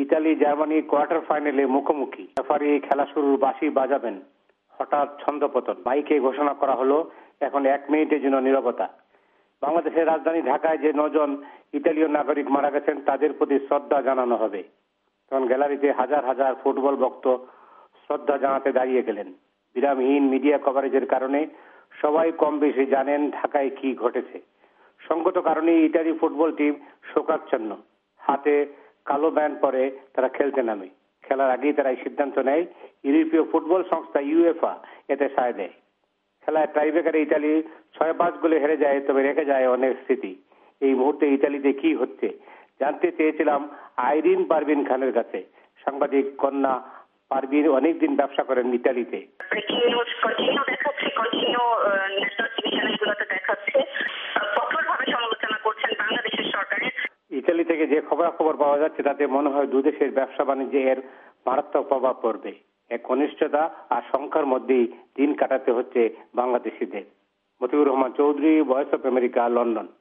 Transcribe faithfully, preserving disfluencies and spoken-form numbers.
Italy Germany quarter ফাইনালে মুখোমুখি। Referee খেলা শুরুর বাঁশি বাজাবেন, হঠাৎ ছন্দপতন, মাইকে ঘোষণা করা হলো এখন এক মিনিটের জন্য নীরবতা। বাংলাদেশের রাজধানী ঢাকায় যে নজন ইতালীয় নাগরিক মারা গেছেন তাদের প্রতি শ্রদ্ধা জানানো হবে। তখন গ্যালারিতে হাজার হাজার ফুটবল ভক্ত শ্রদ্ধা জানাতে দাঁড়িয়ে গেলেন। বিরামহীন মিডিয়া কভারেজের কারণে সবাই কম বেশি জানেন ঢাকায় কি ঘটেছে। সঙ্গত কারণে ইতালি ফুটবল টিম শোকাচ্ছন্ন, হাতে কালো ব্যান্ড পরে তারা খেলতে নামে। খেলার আগেই তারা এই সিদ্ধান্ত নেয়, ইউরোপীয় ফুটবল সংস্থা ইউএফা এতে সায় দেয়। খেলায় টাইব্রেকারে ইতালি ছয় পাঁচ গোলে হেরে যায়, তবে রেখে যায় অনেক স্মৃতি। এই মুহূর্তে ইতালিতে কি হচ্ছে জানতে চেয়েছিলাম আইরিন পারভিন খানের কাছে। সাংবাদিক কন্যা পারভিন অনেকদিন ব্যবসা করেন ইতালিতে। ইতালি থেকে যে খবরাখবর পাওয়া যাচ্ছে তাতে মনে হয় দুদেশের ব্যবসা বাণিজ্যে এর মারাত্মক প্রভাব পড়বে। এক ঘনিষ্ঠতা আর সংখ্যার মধ্যেই দিন কাটাতে হচ্ছে বাংলাদেশিদের। Motiur Rahman Chowdhury, voice of America, London.